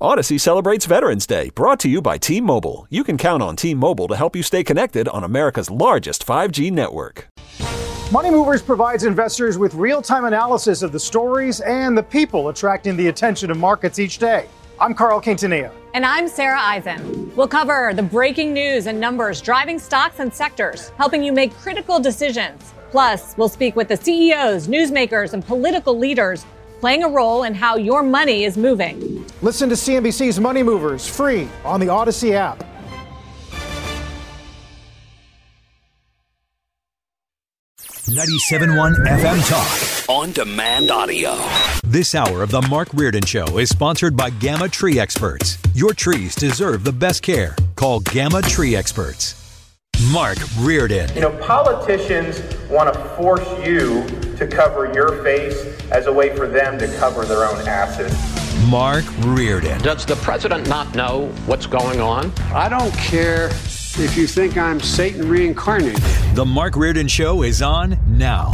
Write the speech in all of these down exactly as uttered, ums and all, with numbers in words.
Odyssey celebrates Veterans Day, brought to you by T-Mobile. You can count on T-Mobile to help you stay connected on America's largest five G network. Money Movers provides investors with real-time analysis of the stories and the people attracting the attention of markets each day. I'm Carl Quintanilla. And I'm Sarah Eisen. We'll cover the breaking news and numbers driving stocks and sectors, helping you make critical decisions. Plus, we'll speak with the C E Os, newsmakers, and political leaders playing a role in how your money is moving. Listen to C N B C's Money Movers free on the Odyssey app. ninety-seven point one F M Talk. On demand audio. This hour of the Mark Reardon Show is sponsored by Gamma Tree Experts. Your trees deserve the best care. Call Gamma Tree Experts. Mark Reardon. You know, politicians want to force you to cover your face as a way for them to cover their own asses. Mark Reardon. Does the president not know what's going on? I don't care if you think I'm Satan reincarnated. The Mark Reardon Show is on now.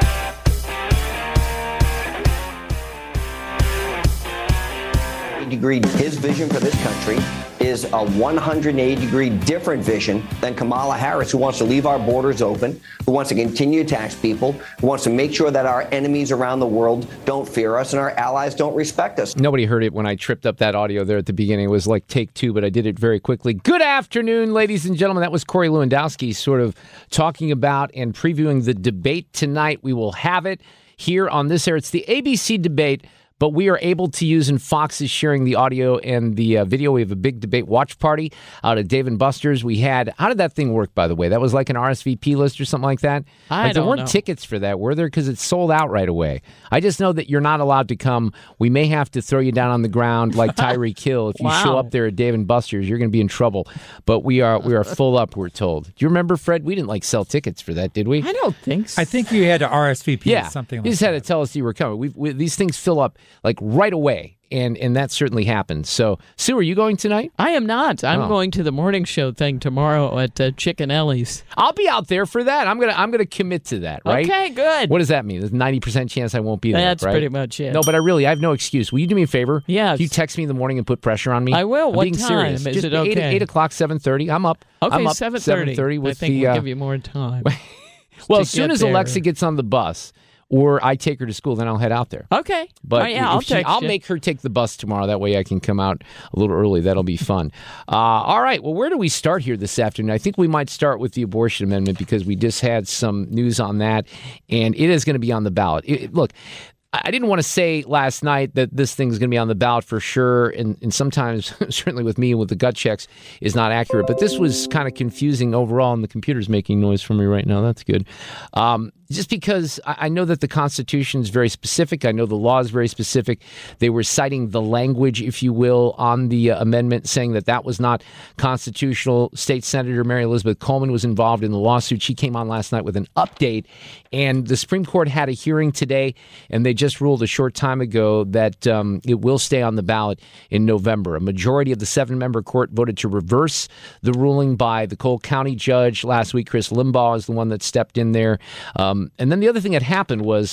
Degree, his vision for this country is a one hundred eighty degree different vision than Kamala Harris, who wants to leave our borders open, who wants to continue to tax people, who wants to make sure that our enemies around the world don't fear us and our allies don't respect us. Nobody heard it when I tripped up that audio there at the beginning. It was like take two, but I did it very quickly. Good afternoon, ladies and gentlemen. That was Corey Lewandowski sort of talking about and previewing the debate tonight. We will have it here on this air. It's the A B C debate, but we are able to use, and Fox is sharing the audio and the uh, video. We have a big debate watch party out at Dave and Buster's. We had, how did that thing work, by the way? That was like an R S V P list or something like that? I like, don't There weren't know. tickets for that, were there? Because it sold out right away. I just know that you're not allowed to come. We may have to throw you down on the ground like Tyreek Hill. If you Wow. show up there at Dave and Buster's, you're going to be in trouble. But we are we are full up, we're told. Do you remember, Fred? We didn't like sell tickets for that, did we? I don't think so. I think you had to R S V P Yeah, something like you just that. had to tell us you were coming. We've, we, these things fill up like right away, and and that certainly happened. So, Sue, are you going tonight? I am not. I'm Oh. going to the morning show thing tomorrow at uh, Chicken Ellie's. I'll be out there for that. I'm gonna I'm gonna commit to that. Right? Okay, good. What does that mean? There's a ninety percent chance I won't be there. That's right? pretty much it. No, but I really I have no excuse. Will you do me a favor? Yes. Can you text me in the morning and put pressure on me? I will. I'm What being time? serious. Is Just it eight, okay? eight o'clock, seven thirty. I'm up. Okay, I'm up seven thirty. seven thirty with I think the. we'll uh, give you more time. well, to as soon get as there. Alexa gets on the bus, or I take her to school, then I'll head out there. Okay. But Oh, yeah, I'll if she- text I'll you. make her take the bus tomorrow. That way I can come out a little early. That'll be fun. Uh, all right. Well, where do we start here this afternoon? I think we might start with the abortion amendment because we just had some news on that, and it is going to be on the ballot. It- it- look, I didn't want to say last night that this thing's going to be on the ballot for sure, and, and sometimes, certainly with me and with the gut checks, is not accurate. But this was kind of confusing overall, and the computer's making noise for me right now. That's good. Um, just because I I know that the Constitution is very specific. I know the law is very specific. They were citing the language, if you will, on the uh, amendment, saying that that was not constitutional. State Senator Mary Elizabeth Coleman was involved in the lawsuit. She came on last night with an update, and the Supreme Court had a hearing today, and they just ruled a short time ago that um, it will stay on the ballot in November. A majority of the seven-member court voted to reverse the ruling by the Cole County judge last week. Chris Limbaugh is the one that stepped in there. Um, and then the other thing that happened was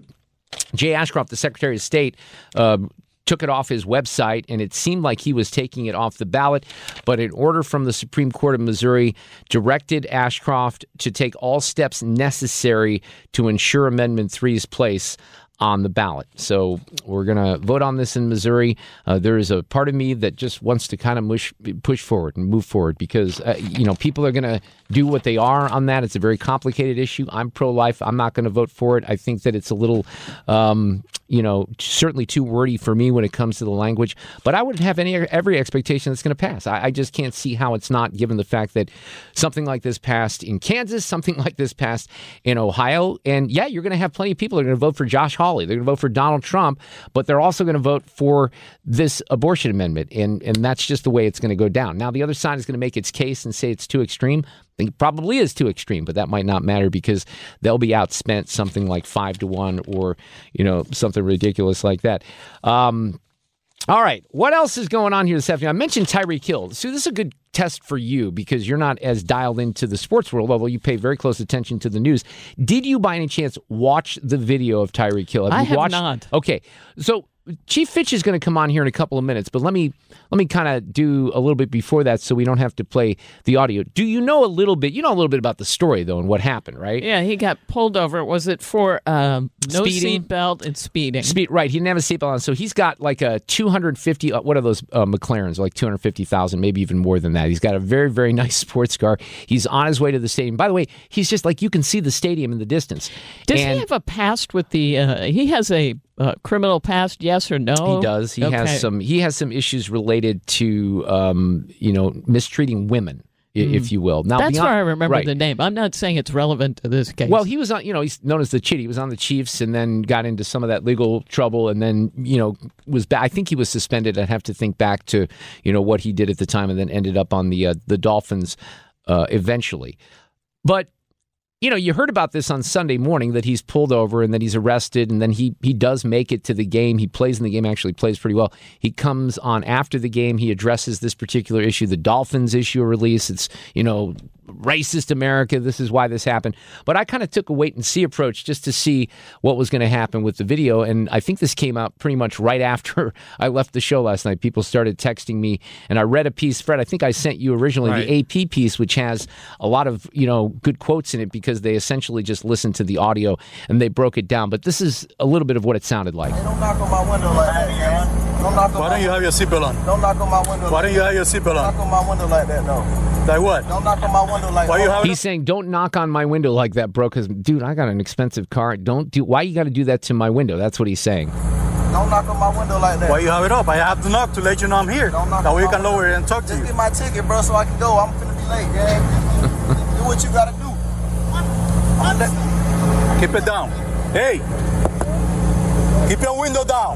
Jay Ashcroft, the Secretary of State, uh, took it off his website, and it seemed like he was taking it off the ballot. But an order from the Supreme Court of Missouri directed Ashcroft to take all steps necessary to ensure Amendment three's place on the ballot. So we're going to vote on this in Missouri. Uh, there is a part of me that just wants to kind of mush, push forward and move forward because, uh, you know, people are going to do what they are on that. It's a very complicated issue. I'm pro-life. I'm not going to vote for it. I think that it's a little, um, you know, certainly too wordy for me when it comes to the language. But I would have any every expectation that's going to pass. I, I just can't see how it's not, given the fact that something like this passed in Kansas, something like this passed in Ohio. And, yeah, you're going to have plenty of people that are going to vote for Josh Hawley. They're going to vote for Donald Trump, but they're also going to vote for this abortion amendment, and and that's just the way it's going to go down. Now, the other side is going to make its case and say it's too extreme. I think it probably is too extreme, but that might not matter because they'll be outspent something like five to one or, you know, something ridiculous like that. Um, all right, what else is going on here this afternoon? I mentioned Tyreek Hill. So this is a good test for you because you're not as dialed into the sports world, although you pay very close attention to the news. Did you, by any chance, watch the video of Tyreek Hill? I you have watched? not. Okay, so Chief Fitch is going to come on here in a couple of minutes, but let me let me kind of do a little bit before that so we don't have to play the audio. Do you know a little bit? You know a little bit about the story, though, and what happened, right? Yeah, he got pulled over. Was it for um, no Speeding? seatbelt and speeding? Speed, right. He didn't have a seatbelt on, so he's got like a two hundred fifty, uh, what are those uh, McLarens, like two hundred fifty thousand, maybe even more than that. He's got a very, very nice sports car. He's on his way to the stadium. By the way, he's just like, you can see the stadium in the distance. Does and he have a past with the, uh, he has a uh, criminal past, yes or no? He does. He okay. has some, he has some issues related to, um, you know, mistreating women, mm. if you will. Now, That's beyond, where I remember right. the name. I'm not saying it's relevant to this case. Well, he was on, you know, he's known as the Chitty. He was on the Chiefs and then got into some of that legal trouble and then, you know, was back. I think he was suspended. I'd have to think back to, you know, what he did at the time and then ended up on the uh, the Dolphins uh, eventually. But, you know, you heard about this on Sunday morning that he's pulled over and then he's arrested and then he he does make it to the game. He plays in the game, actually plays pretty well. He comes on after the game. He addresses this particular issue. The Dolphins issue a release. It's, you know, racist America. This is why this happened. But I kind of took a wait and see approach just to see what was going to happen with the video. And I think this came out pretty much right after I left the show last night. People started texting me and I read a piece, Fred, I think I sent you originally right. the A P piece, which has a lot of, you know, good quotes in it because they essentially just listened to the audio and they broke it down. But this is a little bit of what it sounded like. Hey, don't knock on my window like that, man. Don't knock on Why my don't you have your seatbelt on? Don't knock on my window. Why don't you have your seatbelt on? Don't knock on my window like that, though. Like what? Don't knock on my window like Why that. You have He's it? saying, don't knock on my window like that, bro, because, dude, I got an expensive car. Don't do. Why you got to do that to my window? That's what he's saying. Don't knock on my window like that. Why you have it up? I have to knock to let you know I'm here. Don't knock that on way you my can window. lower it and talk to Just you. get my ticket, bro, so I can go. I'm finna be late, gang. Do what you gotta do. Let, keep it down. Hey, keep your window down.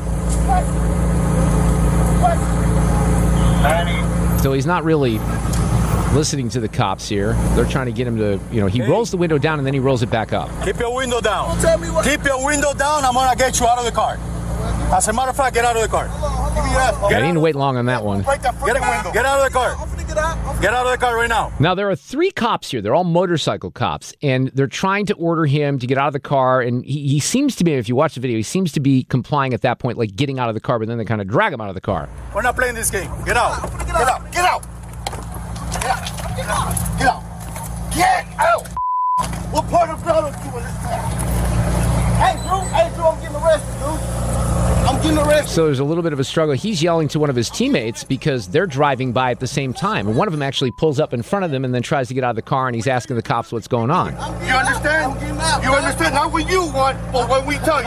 So he's not really listening to the cops here. They're trying to get him to, you know, he hey. rolls the window down and then he rolls it back up. Keep your window down. Don't tell me what. Keep your window down. I'm gonna get you out of the car. As a matter of fact, get out of the car. Give me that. Yeah, I didn't wait long on that one. Break that get, window. Get out of the car. I'm finna get out. I'm finna get out of the car right now. Now, there are three cops here. They're all motorcycle cops, and they're trying to order him to get out of the car, and he, he seems to be, if you watch the video, he seems to be complying at that point, like getting out of the car, but then they kind of drag him out of the car. We're not playing this game. Get out. Get out. Get out. Get out. Get out. Get out. Get out. What part of blood are you doing this time? Hey, Drew. Hey, Drew, I'm getting arrested, dude. I'm getting arrested. So there's a little bit of a struggle. He's yelling to one of his teammates because they're driving by at the same time. And one of them actually pulls up in front of them and then tries to get out of the car, and he's asking the cops what's going on. You understand? You understand? Not when you want, but when we tell you.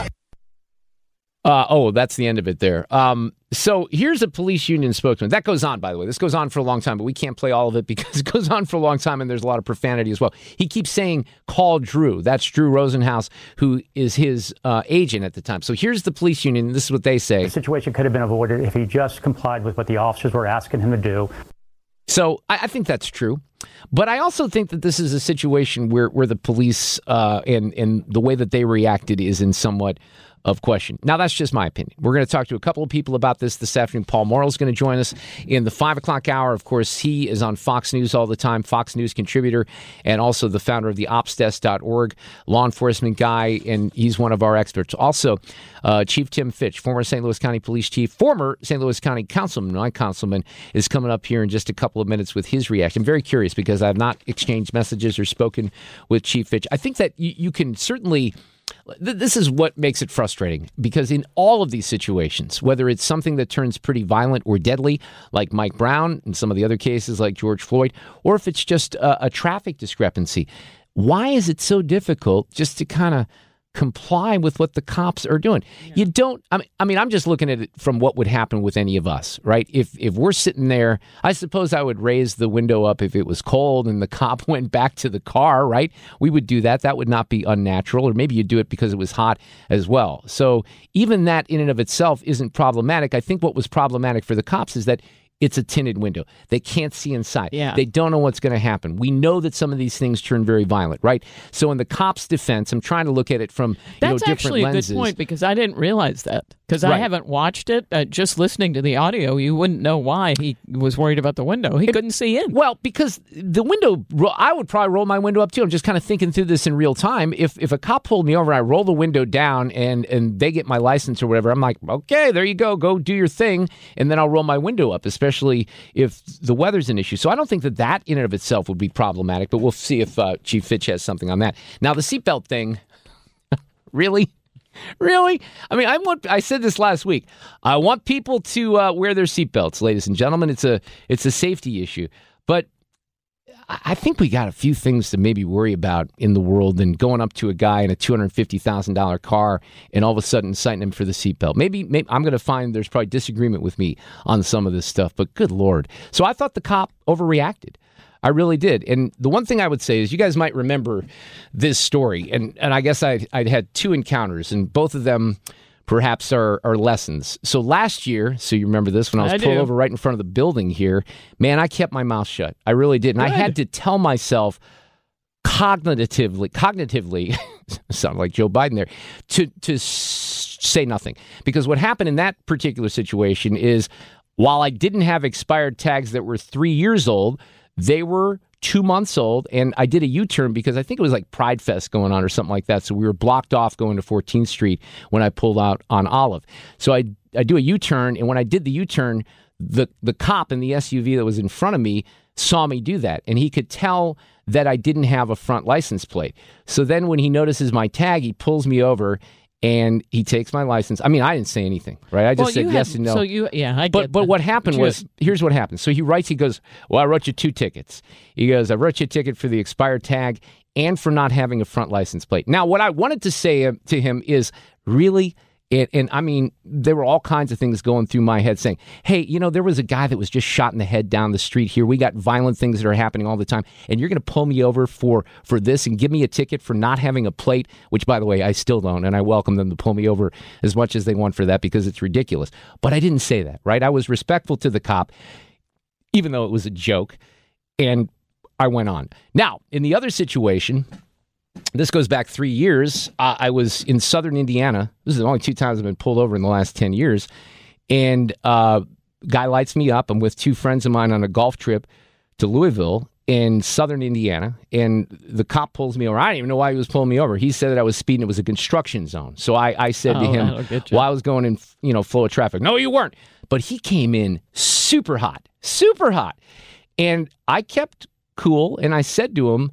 Uh, oh, that's the end of it there. Um, so here's a police union spokesman. That goes on, by the way. This goes on for a long time, but we can't play all of it because it goes on for a long time and there's a lot of profanity as well. He keeps saying, call Drew. That's Drew Rosenhaus, who is his uh, agent at the time. So here's the police union. This is what they say. The situation could have been avoided if he just complied with what the officers were asking him to do. So I, I think that's true. But I also think that this is a situation where, where the police uh, and, and the way that they reacted is in somewhat of question. Now, that's just my opinion. We're going to talk to a couple of people about this this afternoon. Paul Morrell is going to join us in the five o'clock hour. Of course, he is on Fox News all the time, Fox News contributor, and also the founder of the ops desk dot org, law enforcement guy, and he's one of our experts. Also, uh, Chief Tim Fitch, former Saint Louis County Police Chief, former Saint Louis County Councilman, my councilman, is coming up here in just a couple of minutes with his reaction. I'm very curious because I've not exchanged messages or spoken with Chief Fitch. I think that you, you can certainly... This is what makes it frustrating, because in all of these situations, whether it's something that turns pretty violent or deadly, like Mike Brown and some of the other cases like George Floyd, or if it's just a, a traffic discrepancy, why is it so difficult just to kind of comply with what the cops are doing? Yeah. You don't, I mean, I mean, I'm just looking at it from what would happen with any of us, right? If if we're sitting there, I suppose I would raise the window up if it was cold and the cop went back to the car, right? We would do that. That would not be unnatural. Or maybe you'd do it because it was hot as well. So even that in and of itself isn't problematic. I think what was problematic for the cops is that it's a tinted window. They can't see inside. Yeah. They don't know what's going to happen. We know that some of these things turn very violent, right? So in the cops' defense, I'm trying to look at it from you That's know, different actually lenses. a good point, because I didn't realize that. Because Right. I haven't watched it. Uh, just listening to the audio, you wouldn't know why he was worried about the window. He It- couldn't see in. Well, because the window, I would probably roll my window up too. I'm just kind of thinking through this in real time. If if a cop pulled me over, I roll the window down and and they get my license or whatever, I'm like, okay, there you go, go do your thing, and then I'll roll my window up, especially if the weather's an issue. So I don't think that that in and of itself would be problematic, but we'll see if uh, Chief Fitch has something on that. Now, the seatbelt thing, really? Really? I mean, I want. I said this last week. I want people to uh, wear their seatbelts, ladies and gentlemen. It's a it's a safety issue, but I I think we got a few things to maybe worry about in the world than going up to a guy in a two hundred fifty thousand dollars car and all of a sudden citing him for the seatbelt. Maybe, maybe I'm going to find there's probably disagreement with me on some of this stuff, but good Lord. So I thought the cop overreacted. I really did. And the one thing I would say is you guys might remember this story. And, and I guess I, I'd had two encounters, and both of them perhaps are, are lessons. So last year, so you remember this, when I was I pulled do. over right in front of the building here, man, I kept my mouth shut. I really did. And I Good. had to tell myself cognitively, cognitively, sound like Joe Biden there, to, to s- say nothing. Because what happened in that particular situation is while I didn't have expired tags that were three years old, they were two months old, and I did a U-turn because I think it was like Pride Fest going on or something like that. So we were blocked off going to fourteenth Street when I pulled out on Olive. So I I do a U-turn, and when I did the U-turn, the the cop in the S U V that was in front of me saw me do that, and he could tell that I didn't have a front license plate. So then when he notices my tag, he pulls me over, and he takes my license. I mean, I didn't say anything, right? I just Well, said you yes had- and no. So you, yeah, I But get but that. what happened But you- was, here's what happened. So he writes, he goes, well, I wrote you two tickets. He goes, I wrote you a ticket for the expired tag and for not having a front license plate. Now, what I wanted to say uh, to him is, really, and, and I mean, there were all kinds of things going through my head saying, hey, you know, there was a guy that was just shot in the head down the street here. We got violent things that are happening all the time. And you're going to pull me over for, for this and give me a ticket for not having a plate, which, by the way, I still don't. And I welcome them to pull me over as much as they want for that because it's ridiculous. But I didn't say that, right? I was respectful to the cop, even though it was a joke. And I went on. Now, in the other situation, this goes back three years. Uh, I was in southern Indiana. This is the only two times I've been pulled over in the last ten years. And uh, guy lights me up. I'm with two friends of mine on a golf trip to Louisville in southern Indiana. And the cop pulls me over. I didn't even know why he was pulling me over. He said that I was speeding. It was a construction zone. So I, I said Oh, to him, that'll get you. while I was going in, you know, flow of traffic, no, you weren't. But he came in super hot, super hot. And I kept cool. And I said to him,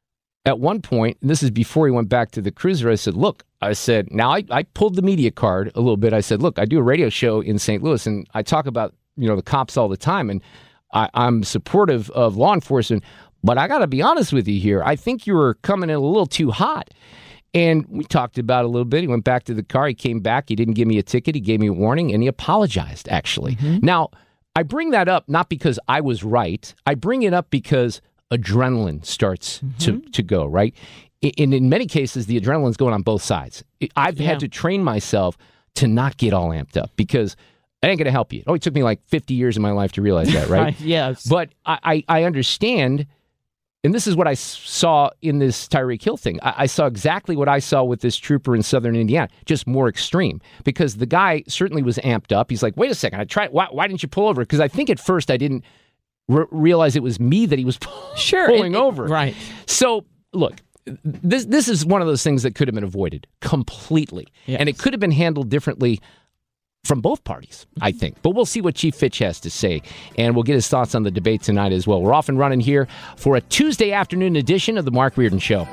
at one point, and this is before he went back to the cruiser, I said, look, I said, now I, I pulled the media card a little bit. I said, look, I do a radio show in Saint Louis, and I talk about, you know, the cops all the time, and I, I'm supportive of law enforcement, but I got to be honest with you here. I think you were coming in a little too hot. And we talked about it a little bit. He went back to the car. He came back. He didn't give me a ticket. He gave me a warning, and he apologized, actually. Mm-hmm. Now, I bring that up not because I was right. I bring it up because adrenaline starts mm-hmm. to, to go, right? And in many cases, the adrenaline's going on both sides. I've yeah. had to train myself to not get all amped up because it ain't going to help you. It only took me like fifty years of my life to realize that, right? Yes. But I, I, I understand, and this is what I saw in this Tyreek Hill thing. I, I saw exactly what I saw with this trooper in southern Indiana, just more extreme, because the guy certainly was amped up. He's like, wait a second, I tried. Why, why didn't you pull over? Because I think at first I didn't re- realize it was me that he was sure, pulling it, over. Right. So, look, this this is one of those things that could have been avoided completely. Yes. And it could have been handled differently from both parties, I think. But we'll see what Chief Fitch has to say, and we'll get his thoughts on the debate tonight as well. We're off and running here for a Tuesday afternoon edition of The Mark Reardon Show.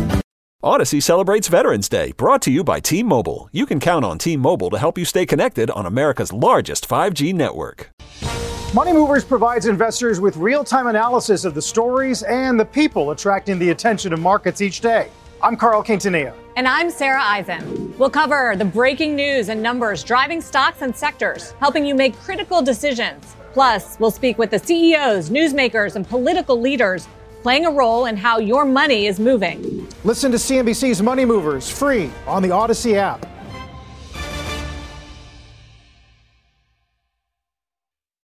Odyssey celebrates Veterans Day, brought to you by T-Mobile. You can count on T-Mobile to help you stay connected on America's largest five G network. Money Movers provides investors with real-time analysis of the stories and the people attracting the attention of markets each day. I'm Carl Quintanilla. And I'm Sarah Eisen. We'll cover the breaking news and numbers driving stocks and sectors, helping you make critical decisions. Plus, we'll speak with the C E Os, newsmakers, and political leaders playing a role in how your money is moving. Listen to C N B C's Money Movers free on the Odyssey app.